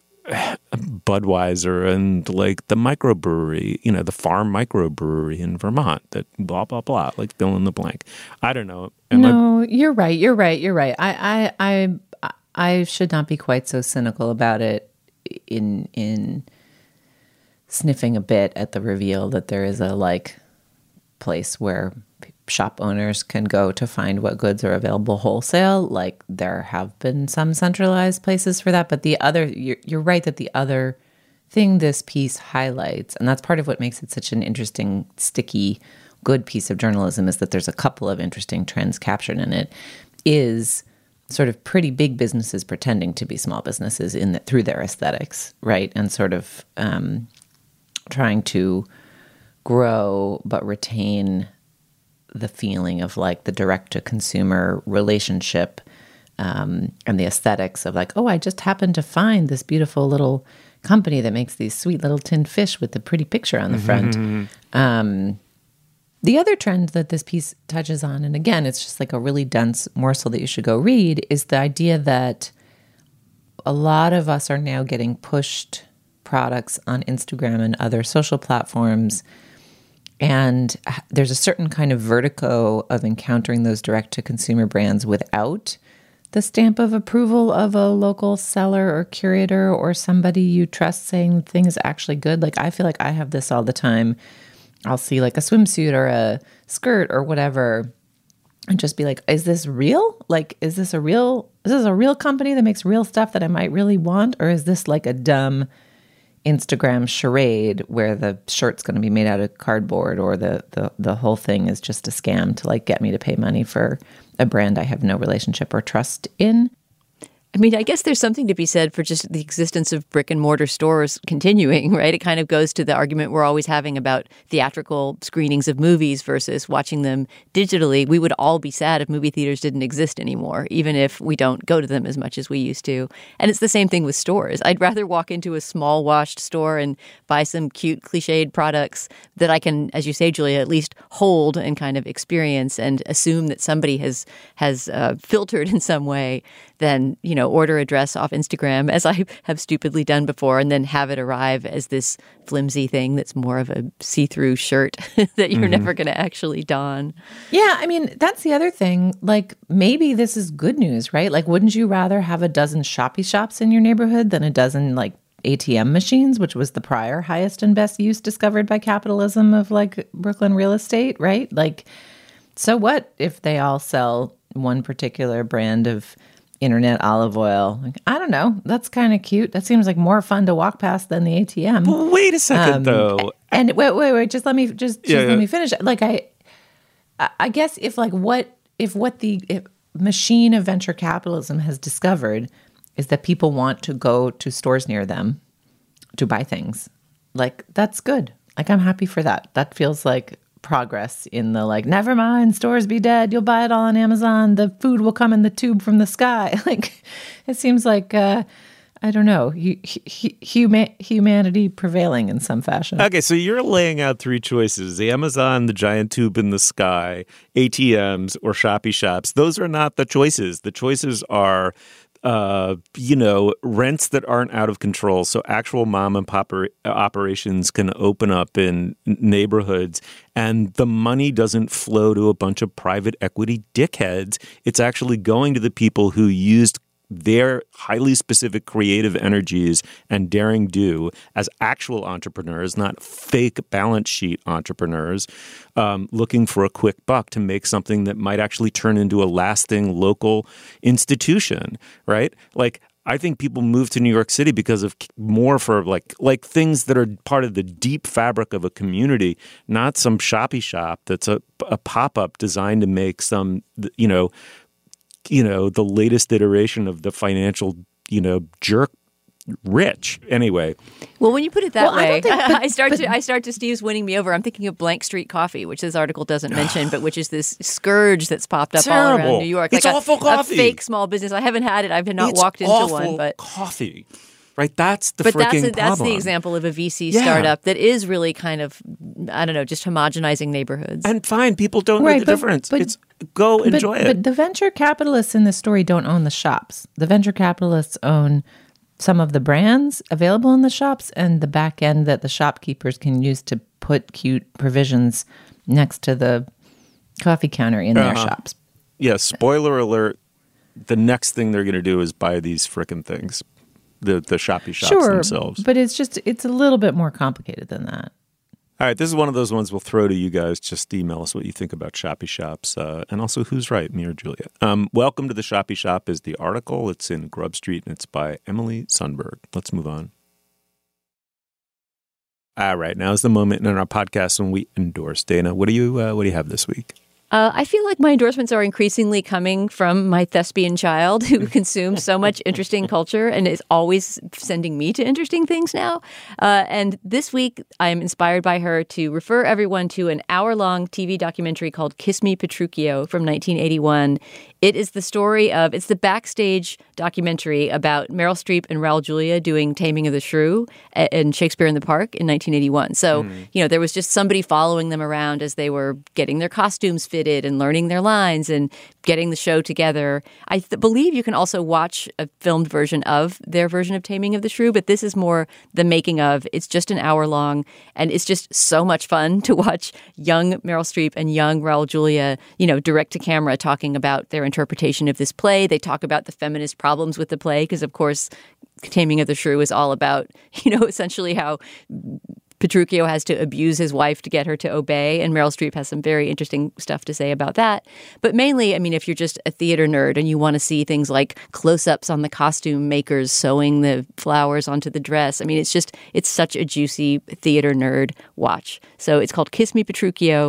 Budweiser and like the microbrewery, you know, the farm microbrewery in Vermont that blah, blah, blah, like fill in the blank. I don't know. Am no, I... you're right. You're right. You're right. I, I, I, I should not be quite so cynical about it. in in sniffing a bit at the reveal that there is a like place where shop owners can go to find what goods are available wholesale. Like there have been some centralized places for that, but the other you're, you're right that the other thing this piece highlights, and that's part of what makes it such an interesting, sticky, good piece of journalism, is that there's a couple of interesting trends captured in it, is sort of pretty big businesses pretending to be small businesses in the, through their aesthetics, right? And sort of um, trying to grow but retain the feeling of like the direct-to-consumer relationship um, and the aesthetics of like, oh, I just happened to find this beautiful little company that makes these sweet little tinned fish with the pretty picture on the front. Mm-hmm. Um The other trend that this piece touches on, and again, it's just like a really dense morsel that you should go read, is the idea that a lot of us are now getting pushed products on Instagram and other social platforms, and there's a certain kind of vertigo of encountering those direct-to-consumer brands without the stamp of approval of a local seller or curator or somebody you trust saying the thing is actually good. Like, I feel like I have this all the time. I'll see like a swimsuit or a skirt or whatever and just be like, is this real? Like, is this a real, is this a real company that makes real stuff that I might really want? Or is this like a dumb Instagram charade where the shirt's going to be made out of cardboard or the, the, the whole thing is just a scam to like get me to pay money for a brand I have no relationship or trust in? I mean, I guess there's something to be said for just the existence of brick and mortar stores continuing, right? It kind of goes to the argument we're always having about theatrical screenings of movies versus watching them digitally. We would all be sad if movie theaters didn't exist anymore, even if we don't go to them as much as we used to. And it's the same thing with stores. I'd rather walk into a small washed store and buy some cute cliched products that I can, as you say, Julia, at least hold and kind of experience and assume that somebody has has uh, filtered in some way than, you know, order a dress off Instagram, as I have stupidly done before, and then have it arrive as this flimsy thing that's more of a see-through shirt that you're mm-hmm. never going to actually don. Yeah, I mean, that's the other thing. Like, maybe this is good news, right? Like, wouldn't you rather have a dozen shoppy shops in your neighborhood than a dozen, like, A T M machines, which was the prior highest and best use discovered by capitalism of, like, Brooklyn real estate, right? Like, so what if they all sell one particular brand of internet olive oil? Like, I don't know. That's kind of cute. That seems like more fun to walk past than the A T M. But wait a second, um, though. And wait, wait, wait. Just let me just, just yeah, let yeah. me finish. Like, I, I guess if like what if what the if machine of venture capitalism has discovered is that people want to go to stores near them to buy things, like that's good. Like, I'm happy for that. That feels like progress in the, like, never mind, stores be dead, you'll buy it all on Amazon, the food will come in the tube from the sky. Like, it seems like uh I don't know, hu- hu- huma- humanity prevailing in some fashion. Okay, so you're laying out three choices: Amazon, the giant tube in the sky, A T Ms, or shoppy shops. Those are not the choices. The choices are Uh, you know, rents that aren't out of control. So actual mom and pop operations can open up in neighborhoods, and the money doesn't flow to a bunch of private equity dickheads. It's actually going to the people who used their highly specific creative energies and daring do as actual entrepreneurs, not fake balance sheet entrepreneurs, um, looking for a quick buck to make something that might actually turn into a lasting local institution, right? Like, I think people move to New York City because of more for like like things that are part of the deep fabric of a community, not some shoppy shop that's a, a pop-up designed to make some, you know, you know, the latest iteration of the financial, you know, jerk rich. Anyway. Well, when you put it that well, way, I, think, but, I start but, to I start to Steve's winning me over. I'm thinking of Blank Street Coffee, which this article doesn't mention, but which is this scourge that's popped up terrible. all around New York. It's like awful a, coffee. A fake small business. I haven't had it. I've not it's walked into awful one, but coffee. Right, that's the but freaking that's a, problem. that's the example of a V C yeah. startup that is really kind of, I don't know, just homogenizing neighborhoods. And fine, people don't right, know the but, difference. But, it's go but, enjoy it. But the venture capitalists in this story don't own the shops. The venture capitalists own some of the brands available in the shops and the back end that the shopkeepers can use to put cute provisions next to the coffee counter in uh-huh. their shops. Yeah, spoiler alert. The next thing they're going to do is buy these frickin' things. The the shoppy shops sure, themselves. But it's just, it's a little bit more complicated than that. All right, this is one of those ones we'll throw to you guys. Just email us what you think about shoppy shops uh, and also who's right, me or Julia. Um, Welcome to the Shoppy Shop is the article. It's in Grub Street and it's by Emily Sundberg. Let's move on. All right, now is the moment in our podcast when we endorse. Dana, what do you uh, what do you have this week? Uh, I feel like my endorsements are increasingly coming from my thespian child who consumes so much interesting culture and is always sending me to interesting things now. Uh, and this week, I'm inspired by her to refer everyone to an hour-long T V documentary called Kiss Me, Petruchio from nineteen eighty-one. It is the story of, it's the backstage documentary about Meryl Streep and Raul Julia doing Taming of the Shrew and Shakespeare in the Park in nineteen eighty-one. So, mm. you know, there was just somebody following them around as they were getting their costumes fitted and learning their lines and getting the show together. I th- believe you can also watch a filmed version of their version of Taming of the Shrew, but this is more the making of. It's just an hour long, and it's just so much fun to watch young Meryl Streep and young Raul Julia, you know, direct to camera talking about their interpretation of this play. They talk about the feminist problems with the play because, of course, Taming of the Shrew is all about, you know, essentially how Petruchio has to abuse his wife to get her to obey, and Meryl Streep has some very interesting stuff to say about that. But mainly, I mean, if you're just a theater nerd and you want to see things like close-ups on the costume makers sewing the flowers onto the dress, I mean, it's just, it's such a juicy theater nerd watch. So it's called Kiss Me, Petruchio.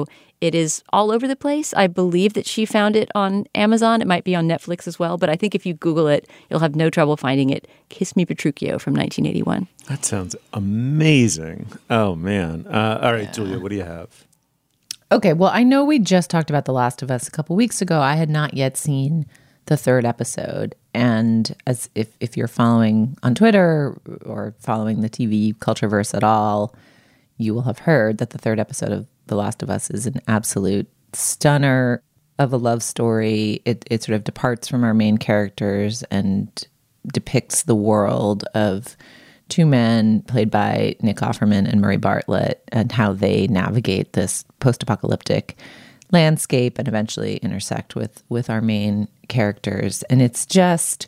it is all over the place. I believe that she found it on Amazon. It might be on Netflix as well. But I think if you Google it, you'll have no trouble finding it. Kiss Me Petruchio from nineteen eighty-one. That sounds amazing. Oh, man. Uh, all right, yeah. Julia, what do you have? Okay, well, I know we just talked about The Last of Us a couple weeks ago. I had not yet seen the third episode. And as if, if you're following on Twitter or following the T V Cultureverse at all, you will have heard that the third episode of The Last of Us is an absolute stunner of a love story. It, it sort of departs from our main characters and depicts the world of two men played by Nick Offerman and Murray Bartlett and how they navigate this post-apocalyptic landscape and eventually intersect with with our main characters. And it's just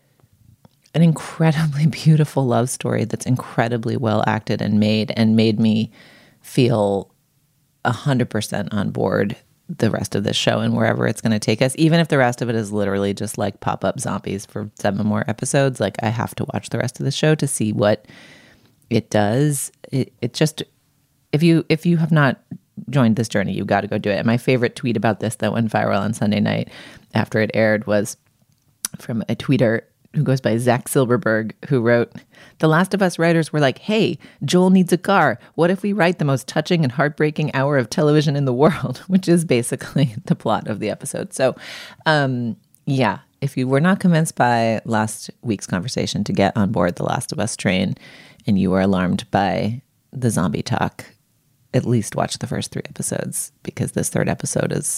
an incredibly beautiful love story that's incredibly well acted and made and made me feel one hundred percent on board the rest of this show and wherever it's going to take us, even if the rest of it is literally just like pop-up zombies for seven more episodes. Like, I have to watch the rest of the show to see what it does. It, it just, if you if you have not joined this journey, you've got to go do it. And my favorite tweet about this that went viral on Sunday night after it aired was from a tweeter who goes by Zach Silverberg, who wrote, "The Last of Us writers were like, hey, Joel needs a car. What if we write the most touching and heartbreaking hour of television in the world?" Which is basically the plot of the episode. So, um, yeah, if you were not convinced by last week's conversation to get on board the Last of Us train and you were alarmed by the zombie talk, at least watch the first three episodes, because this third episode is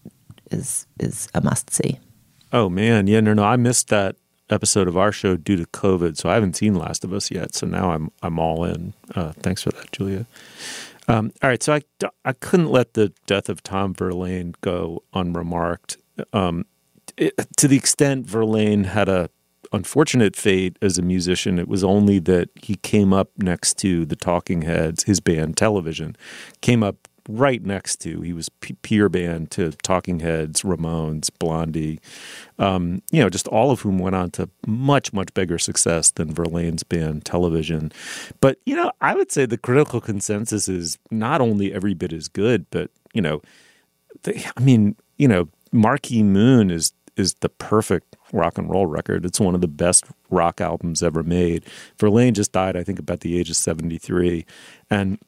is is a must-see. Oh, man. Yeah, no, no, I missed that episode of our show due to COVID, so I haven't seen Last of Us yet. So now I'm I'm all in. Uh, thanks for that, Julia. Um, all right, so I, I couldn't let the death of Tom Verlaine go unremarked. Um, it, to the extent Verlaine had a unfortunate fate as a musician, it was only that he came up next to the Talking Heads, his band Television, came up right next to, he was p- peer band to Talking Heads, Ramones, Blondie, um, you know, just all of whom went on to much, much bigger success than Verlaine's band Television. But, you know, I would say the critical consensus is not only every bit as good, but, you know, they, I mean, you know, Marquee Moon is is the perfect rock and roll record. It's one of the best rock albums ever made. Verlaine just died, I think, about the age of seventy-three. And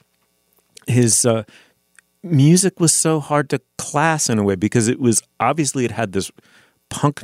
his uh, music was so hard to class in a way because it was, obviously it had this punk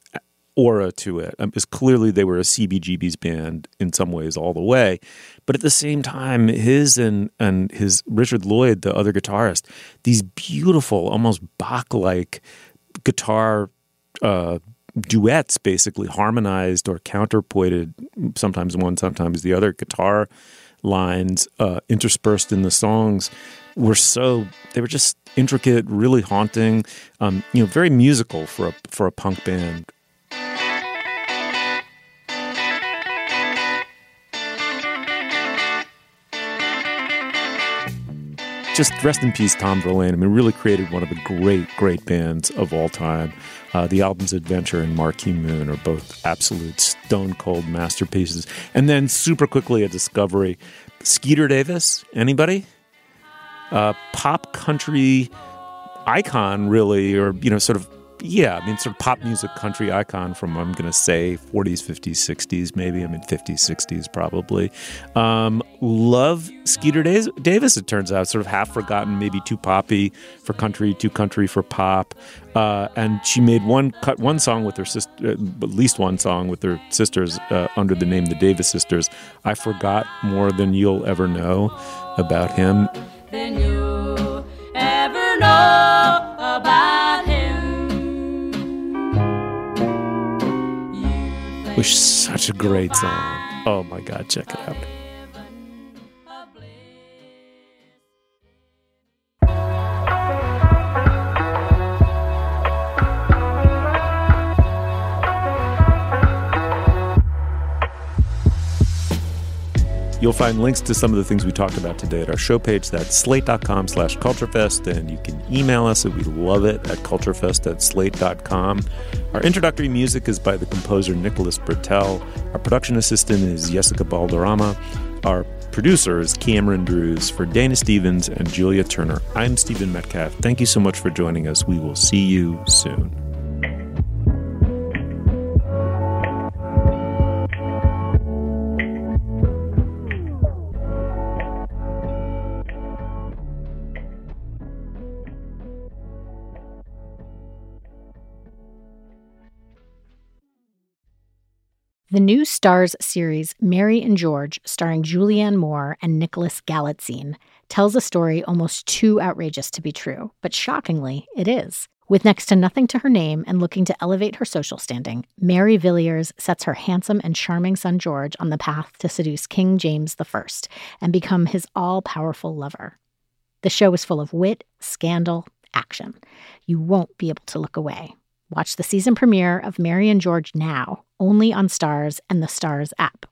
aura to it. It was clearly they were a C B G B's band in some ways all the way. But at the same time, his and, and his Richard Lloyd, the other guitarist, these beautiful, almost Bach-like guitar uh, duets, basically harmonized or counterpointed, sometimes one, sometimes the other guitar lines uh, interspersed in the songs were so, they were just intricate, really haunting, um, you know, very musical for a, for a punk band. Just rest in peace, Tom Verlaine. I mean, really created one of the great, great bands of all time. Uh, the albums Adventure and Marquee Moon are both absolute stone-cold masterpieces. And then super quickly a discovery. Skeeter Davis, anybody? Uh, pop country icon, really, or, you know, sort of, yeah, I mean, sort of pop music country icon from, I'm going to say, forties, fifties, sixties, maybe. I mean, fifties, sixties, probably. Um, love Skeeter Davis, it turns out. Sort of half forgotten, maybe too poppy for country, too country for pop. Uh, and she made one cut one song with her sister, uh, at least one song with her sisters uh, under the name the Davis Sisters. I forgot more than you'll ever know about him. Than you ever know about him. Which is such a great song. Oh my God, check it out. You'll find links to some of the things we talked about today at our show page. That's slate.com slash culturefest. And you can email us, and we love it, at culturefest at slate dot com. Our introductory music is by the composer Nicholas Bertel. Our production assistant is Jessica Balderrama. Our Producers, Cameron Drews. For Dana Stevens and Julia Turner, I'm Stephen Metcalf. Thank you so much for joining us. We will see you soon. The new Starz series Mary and George, starring Julianne Moore and Nicholas Galitzine, tells a story almost too outrageous to be true, but shockingly, it is. With next to nothing to her name and looking to elevate her social standing, Mary Villiers sets her handsome and charming son George on the path to seduce King James the First and become his all-powerful lover. The show is full of wit, scandal, action. You won't be able to look away. Watch the season premiere of Mary and George now, only on Starz and the Starz app.